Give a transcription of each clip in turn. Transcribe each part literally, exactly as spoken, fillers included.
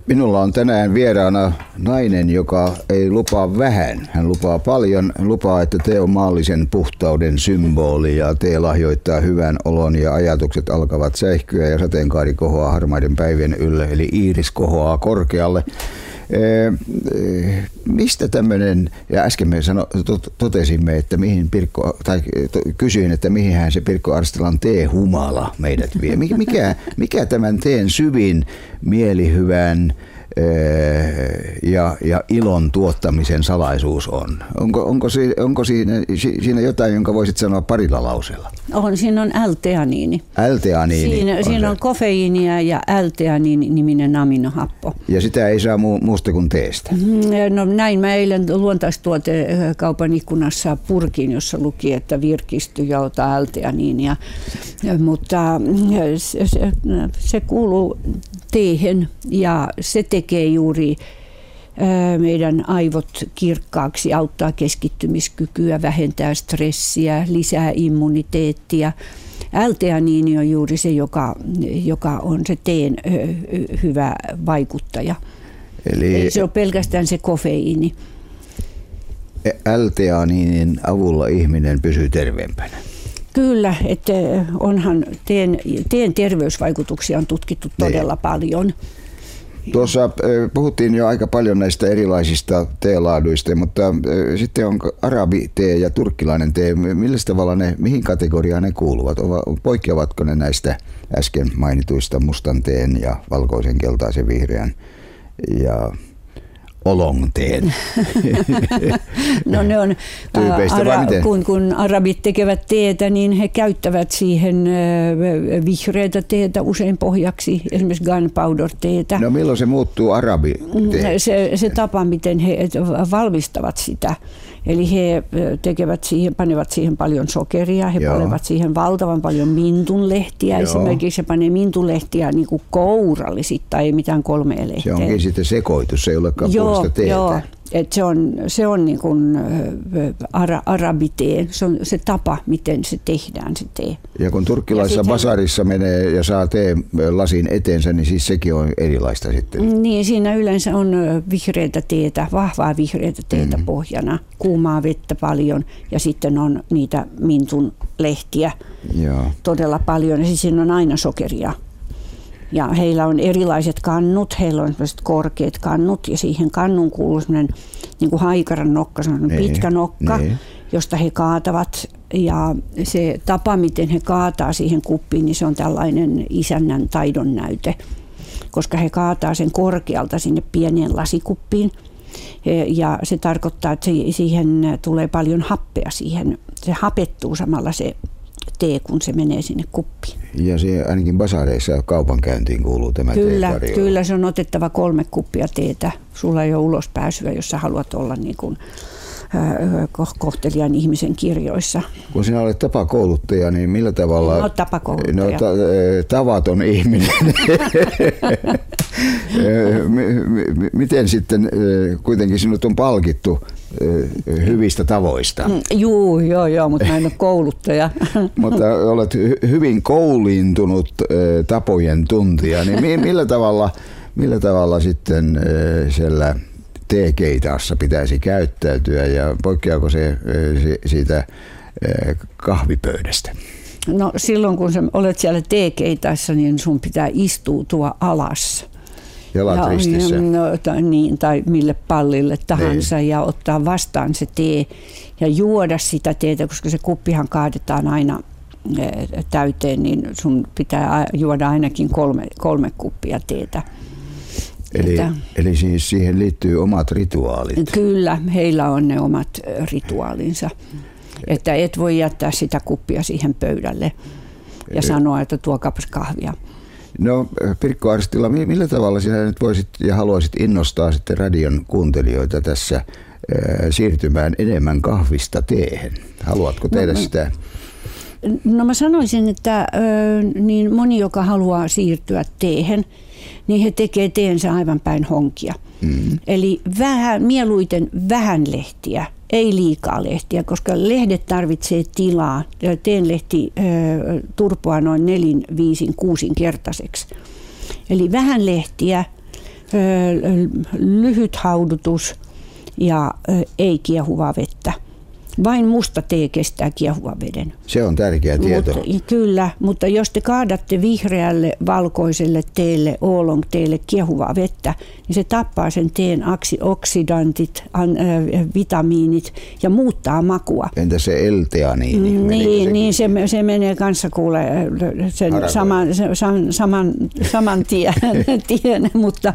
Minulla on tänään vieraana nainen, joka ei lupaa vähän. Hän lupaa paljon. Hän lupaa, että tee on maallisen puhtauden symboli ja tee lahjoittaa hyvän olon ja ajatukset alkavat säihkyä ja sateenkaari kohoaa harmaiden päivien ylle, eli iiris kohoaa korkealle. Ee, mistä tämmöinen, ja äsken me sano, tot, totesimme, että mihin Pirkko, tai to, kysyin, että mihinhän se Pirkko Arstelan teehumala meidät vie. Mikä, mikä tämän teen syvin mielihyvän ja, ja ilon tuottamisen salaisuus on? Onko, onko, si, onko siinä, siinä jotain, jonka voisit sanoa parilla lauseella? On, siinä on L-teaniini. L-teaniini. Siinä on, siinä on kofeiinia ja L-teaniini-niminen aminohappo. Ja sitä ei saa mu, muusta kuin teestä? No näin mä eilen luontaistuotekaupan ikkunassa purkin, jossa luki, että virkisty ja ota L-teaniinia. Mutta se, se, se kuuluu teehen ja se tekee juuri meidän aivot kirkkaaksi, auttaa keskittymiskykyä, vähentää stressiä, lisää immuniteettia. L-teaniini on juuri se, joka, joka on se teen hyvä vaikuttaja. Eli ei se ole pelkästään se kofeiini. L-teaniinin avulla ihminen pysyy terveempänä. Kyllä, että onhan teen, teen terveysvaikutuksia on tutkittu todella paljon. Tuossa puhuttiin jo aika paljon näistä erilaisista teelaaduista, mutta sitten on arabitee ja turkkilainen tee. Millä tavalla ne, mihin kategoriaan ne kuuluvat? Poikkeavatko ne näistä äsken mainituista mustan teen ja valkoisen, keltaisen, vihreän ja olongteen? No ne on, ara, kun, kun arabit tekevät teetä, niin he käyttävät siihen vihreätä teetä usein pohjaksi, esimerkiksi gunpowder-teetä. No milloin se muuttuu arabi-teetä? Se, se tapa, miten he valmistavat sitä. Eli he tekevät siihen, panevat siihen paljon sokeria, he Joo. panevat siihen valtavan paljon mintunlehtiä. Joo. Esimerkiksi he panee mintunlehtiä niin kuin kourallisittain, ei mitään kolmea lehteä. Se onkin sitten sekoitus, se ei olekaan puolesta teetä. Joo, et se on, se on niin kuin ara, arabiteen, se on se tapa, miten se tehdään se tee. Ja kun turkkilaisessa ja basarissa menee ja saa tee lasin eteensä, niin siis sekin on erilaista sitten. Niin, siinä yleensä on vihreätä teetä, vahvaa vihreätä teetä mm. pohjana, kuumaa vettä paljon ja sitten on niitä mintun lehtiä Joo. todella paljon ja siis siinä on aina sokeria. Ja heillä on erilaiset kannut, heillä on sellaiset korkeat kannut ja siihen kannun kuuluu sellainen niin kuin haikaran nokka, sellainen pitkä nokka, ne. josta he kaatavat. Ja se tapa, miten he kaataa siihen kuppiin, niin se on tällainen isännän taidon näyte, koska he kaataa sen korkealta sinne pieneen lasikuppiin. Ja se tarkoittaa, että siihen tulee paljon happea siihen. Se hapettuu samalla se tee, kun se menee sinne kuppiin. Ja se ainakin basareissa kaupankäyntiin kuuluu tämä kyllä, kyllä, se on otettava kolme kuppia teetä. Sulla ei ole ulospääsyä, jos sä haluat olla niin kuin, äh, kohtelijan ihmisen kirjoissa. Kun sinä olet tapakouluttaja, niin millä tavalla... No tapakouluttaja. No, ta, tavaton ihminen. Miten sitten kuitenkin sinut on palkittu hyvistä tavoista? Juu, joo, joo, mutta mä en ole kouluttaja. Mutta olet hyvin kouliintunut tapojen tuntija, niin millä tavalla, millä tavalla sitten siellä teekeitaassa pitäisi käyttäytyä ja poikkeako se siitä kahvipöydästä? No silloin kun sä olet siellä teekeitaassa, niin sun pitää istuutua alas. Jalat ristissä. No, tai, niin, tai mille pallille tahansa niin. Ja ottaa vastaan se tee ja juoda sitä teetä, koska se kuppihan kaadetaan aina täyteen, niin sun pitää juoda ainakin kolme, kolme kuppia teetä. Eli, että, eli siis siihen liittyy omat rituaalit? Kyllä, heillä on ne omat rituaalinsa. Että et voi jättää sitä kuppia siihen pöydälle ja sanoa, että tuokaapas kahvia. No Pirkko Arstila, millä tavalla sinä nyt voisit ja haluaisit innostaa sitten radion kuuntelijoita tässä ää, siirtymään enemmän kahvista teehen? Haluatko tehdä no, sitä? No mä sanoisin, että niin moni, joka haluaa siirtyä teehen, niin he tekee teensä aivan päin honkia. Mm. Eli vähän, mieluiten vähän lehtiä, ei liikaa lehtiä, koska lehdet tarvitsee tilaa. Teenlehti ö, turpoaa noin nelin, viisin, kuusin kertaiseksi. Eli vähän lehtiä, lyhyt haudutus ja ei kiehuvaa vettä. Vain musta tee kestää kiehuvan veden. Se on tärkeä tieto. Mut, kyllä, mutta jos te kaadatte vihreälle, valkoiselle teelle, oolong teelle kiehuvaa vettä, niin se tappaa sen teen oksidantit, an, äh, vitamiinit ja muuttaa makua. Entä se L-teaniini? Niin, niin se, se menee kanssa kuule sen saman, saman, saman, saman tien, tien mutta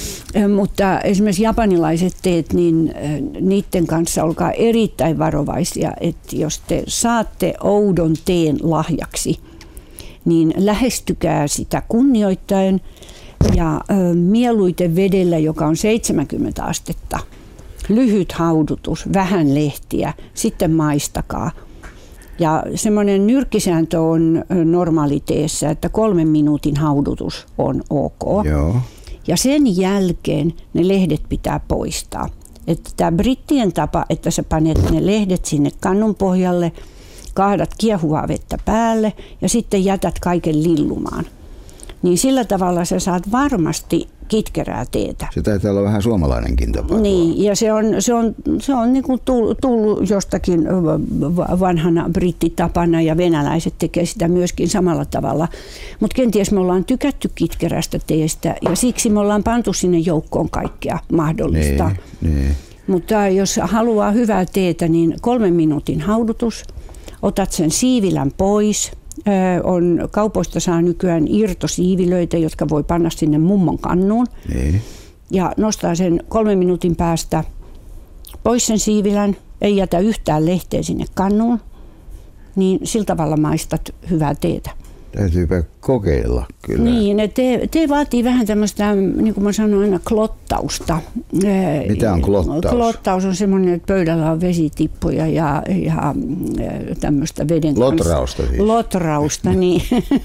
Mutta esimerkiksi japanilaiset teet, niin niiden kanssa olkaa erittäin varovaisia, että jos te saatte oudon teen lahjaksi, niin lähestykää sitä kunnioittaen ja mieluiten vedellä, joka on seitsemänkymmentä astetta. Lyhyt haudutus, vähän lehtiä, sitten maistakaa. Ja semmoinen nyrkkisääntö on normaaliteessä, että kolmen minuutin haudutus on ok. Joo. Ja sen jälkeen ne lehdet pitää poistaa. Että tämä brittien tapa, että sä panet ne lehdet sinne kannun pohjalle, kaadat kiehuvaa vettä päälle ja sitten jätät kaiken lillumaan. Niin sillä tavalla sä saat varmasti kitkerää teetä. Se taitaa olla vähän suomalainenkin tapa. Niin, ja se on, se on, se on niin kuin tullut jostakin vanhana brittitapana ja venäläiset tekee sitä myöskin samalla tavalla. Mutta kenties me ollaan tykätty kitkerästä teestä ja siksi me ollaan pantu sinne joukkoon kaikkea mahdollista. Niin, niin. Mutta jos haluaa hyvää teetä, niin kolmen minuutin haudutus, otat sen siivilän pois. On, kaupoista saa nykyään irtosiivilöitä, jotka voi panna sinne mummon kannuun. Niin. Ja nostaa sen kolmen minuutin päästä pois sen siivilän, ei jätä yhtään lehteä sinne kannuun, niin sillä tavalla maistat hyvää teetä. Täytyypä kokeilla kyllä. Niin, te, te vaatii vähän tämmöistä, niin kuin mä sanoin aina, klottausta. Mitä on klottaus? Klottaus on semmoinen, että pöydällä on vesitippuja ja, ja tämmöistä veden kanssa. Lotrausta siis. Lotrausta, niin.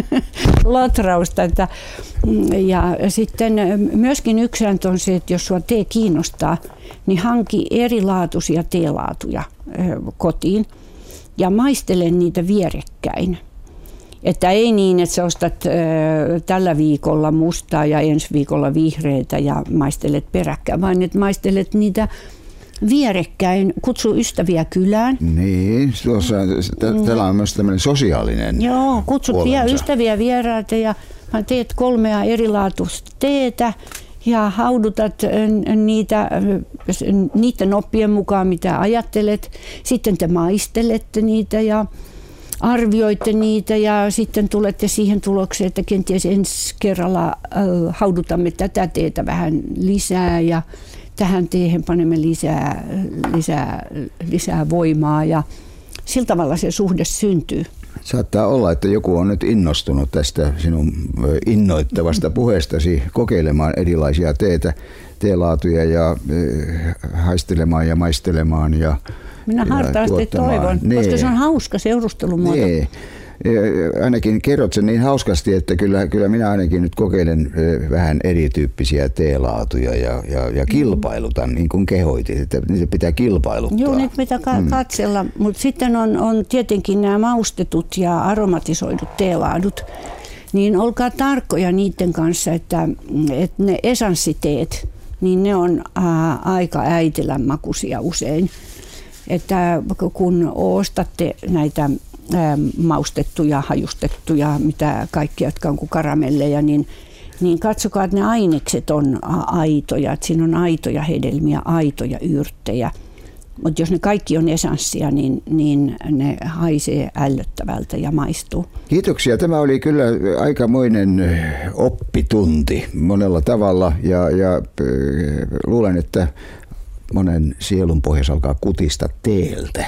Lotrausta. Että, ja sitten myöskin yksi sääntö on se, että jos sua tee kiinnostaa, niin hanki erilaatuisia teelaatuja kotiin ja maistele niitä vierekkäin. Että ei niin, että sä ostat ö, tällä viikolla mustaa ja ensi viikolla vihreitä ja maistelet peräkkäin, vaan että maistelet niitä vierekkäin, kutsu ystäviä kylään. Niin, tuossa, täällä on myös tämmöinen sosiaalinen. Joo, kutsut vie ystäviä vieraita ja teet kolmea erilaatuista teetä ja haudutat niitä niiden oppien mukaan, mitä ajattelet. Sitten te maistelette niitä ja arvioitte niitä ja sitten tulette siihen tulokseen, että kenties ensi kerralla haudutamme tätä teetä vähän lisää ja tähän teehen panemme lisää, lisää, lisää voimaa ja sillä tavalla se suhde syntyy. Saattaa olla, että joku on nyt innostunut tästä sinun innoittavasta puheestasi kokeilemaan erilaisia teetä, teelaatuja ja haistelemaan ja maistelemaan ja minä hartaasti toivon, nee. koska se on hauska seurustelumuoto. Nee. Ainakin kerrot sen niin hauskasti, että kyllä, kyllä minä ainakin nyt kokeilen vähän erityyppisiä teelaatuja ja, ja, ja kilpailutan, niin kuin kehoitit, että niitä pitää kilpailuttaa. Joo, niitä pitää katsella, mm. mutta sitten on, on tietenkin nämä maustetut ja aromatisoidut teelaadut. Niin olkaa tarkkoja niiden kanssa, että, että ne esanssiteet, niin ne on ää, aika äitilän makuisia usein. Että kun ostatte näitä maustettuja, hajustettuja, mitä kaikki, jotka on kuin karamelleja, niin, niin katsokaa, että ne ainekset on aitoja, että siinä on aitoja hedelmiä, aitoja yrttejä. Mutta jos ne kaikki on esanssia, niin, niin ne haisee ällöttävältä ja maistuu. Kiitoksia. Tämä oli kyllä aikamoinen oppitunti monella tavalla ja, ja luulen, että monen sielun pohjassa alkaa kutista teeltä.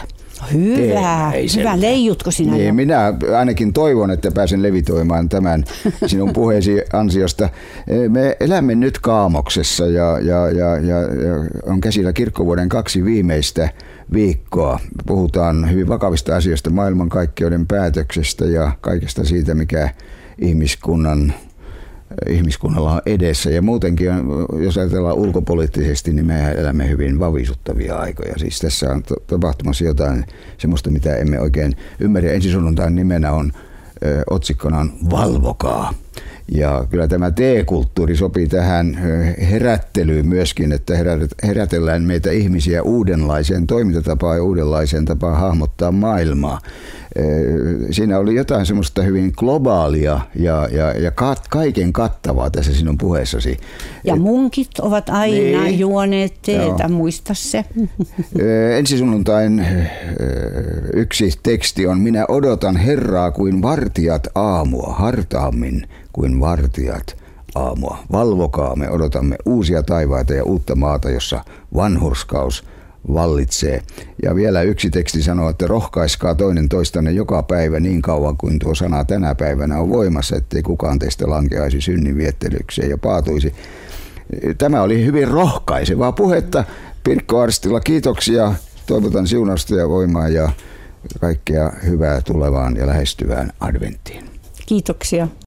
Hyvä, hyvä. Leijutko sinä niin, jo? Minä ainakin toivon, että pääsen levitoimaan tämän sinun puheesi ansiosta. Me elämme nyt Kaamoksessa ja, ja, ja, ja, ja on käsillä kirkkovuoden kaksi viimeistä viikkoa. Puhutaan hyvin vakavista asioista, maailmankaikkeuden päätöksestä ja kaikesta siitä, mikä ihmiskunnan ihmiskunnalla on edessä ja muutenkin, jos ajatellaan ulkopoliittisesti, niin me elämme hyvin vavisuttavia aikoja. Siis tässä on tapahtumassa jotain semmoista, mitä emme oikein ymmärrä. Ensi sunnuntain nimenä on, ö, otsikkona on Valvokaa. Ja kyllä tämä teekulttuuri sopii tähän herättelyyn myöskin, että herätellään meitä ihmisiä uudenlaiseen toimintatapaan ja uudenlaiseen tapaan hahmottaa maailmaa. Siinä oli jotain semmoista hyvin globaalia ja, ja, ja kat, kaiken kattavaa tässä sinun puheessasi. Ja munkit ovat aina niin juoneet teetä, muista se. Ensi sunnuntain yksi teksti on: minä odotan Herraa kuin vartijat aamua, hartaammin kuin vartijat aamua. Valvokaa, me odotamme uusia taivaita ja uutta maata, jossa vanhurskaus vallitsee. Ja vielä yksi teksti sanoo, että rohkaiskaa toinen toistanne joka päivä niin kauan kuin tuo sana tänä päivänä on voimassa, ettei kukaan teistä lankeaisi synnin viettelykseen ja paatuisi. Tämä oli hyvin rohkaisevaa puhetta. Pirkko Arstila, kiitoksia. Toivotan siunausta ja voimaa ja kaikkea hyvää tulevaan ja lähestyvään adventtiin. Kiitoksia.